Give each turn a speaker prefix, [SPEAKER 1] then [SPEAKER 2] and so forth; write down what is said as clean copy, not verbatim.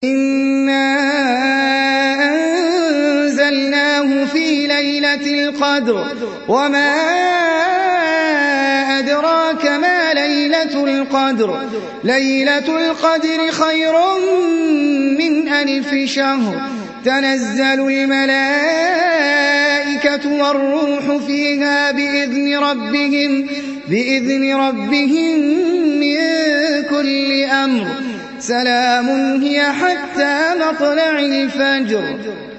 [SPEAKER 1] إِنَّا أَنزَلْنَاهُ فِي لَيْلَةِ الْقَدْرِ وَمَا أَدْرَاكَ مَا لَيْلَةُ الْقَدْرِ لَيْلَةُ الْقَدْرِ خَيْرٌ مِّنْ أَلْفِ شَهْرٍ تَنَزَّلُ الْمَلَائِكَةُ وَالرُّوحُ فِيهَا بِإِذْنِ رَبِّهِم مِّن كُلِّ أَمْرٍ سَلَامٌ هِيَ حَتَّىٰ مَطْلَعِ الْفَجْرِ